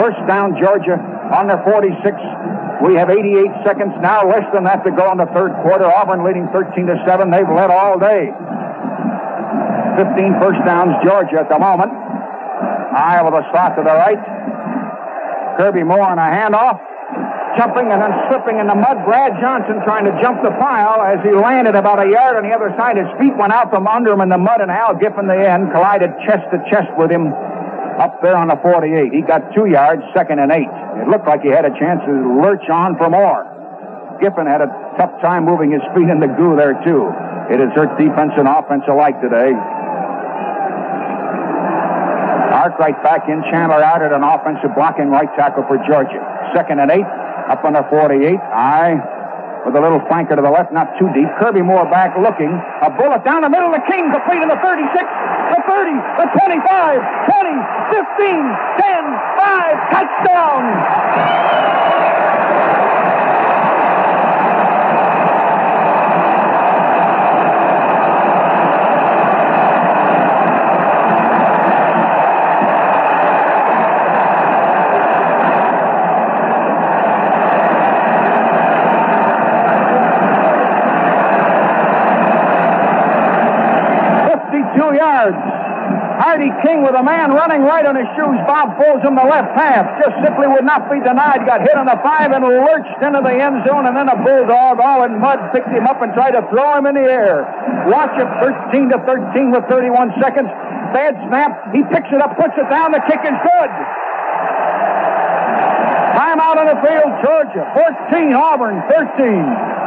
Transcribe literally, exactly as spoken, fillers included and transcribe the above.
First down, Georgia on their forty-six. We have eighty-eight seconds now, less than that to go in the third quarter. Auburn leading thirteen to seven. They've led all day. fifteen first downs, Georgia at the moment. Iowa the slot to the right. Kirby Moore on a handoff. Jumping and then slipping in the mud. Brad Johnson trying to jump the pile as he landed about a yard on the other side. His feet went out from under him in the mud, and Al Giffen, the end, collided chest to chest with him up there on the forty-eight. He got two yards, second and eight. It looked like he had a chance to lurch on for more. Giffen had a tough time moving his feet in the goo there, too. It has hurt defense and offense alike today. Arkwright back in. Chandler out at an offensive blocking right tackle for Georgia. Second and eight, up on the forty-eight. Aye, with a little flanker to the left, not too deep. Kirby Moore back looking. A bullet down the middle. The King complete in the thirty-six, the thirty, the twenty-five, twenty, fifteen, ten, five, touchdown! Hardy King with a man running right on his shoes. Bob Folsom the left half. Just simply would not be denied. Got hit on the five and lurched into the end zone, and then a bulldog all in mud picked him up and tried to throw him in the air. Watch it, thirteen to thirteen with thirty-one seconds. Bad snap. He picks it up, puts it down. The kick is good. Time out on the field, Georgia. fourteen, Auburn, thirteen.